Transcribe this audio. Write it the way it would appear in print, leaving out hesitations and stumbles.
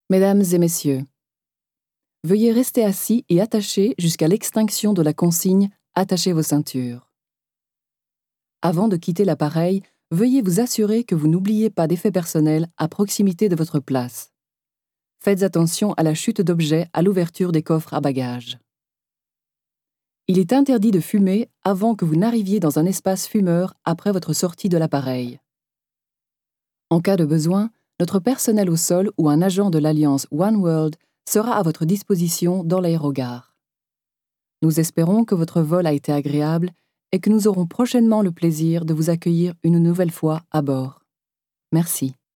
Mesdames et messieurs, veuillez rester assis et attachés jusqu'à l'extinction de la consigne « Attachez vos ceintures ». Avant de quitter l'appareil, veuillez vous assurer que vous n'oubliez pas d'effets personnels à proximité de votre place. Faites attention à la chute d'objets à l'ouverture des coffres à bagages. Il est interdit de fumer avant que vous n'arriviez dans un espace fumeur après votre sortie de l'appareil. En cas de besoin, notre personnel au sol ou un agent de l'Alliance One World sera à votre disposition dans l'aérogare. Nous espérons que votre vol a été agréable et que nous aurons prochainement le plaisir de vous accueillir une nouvelle fois à bord. Merci.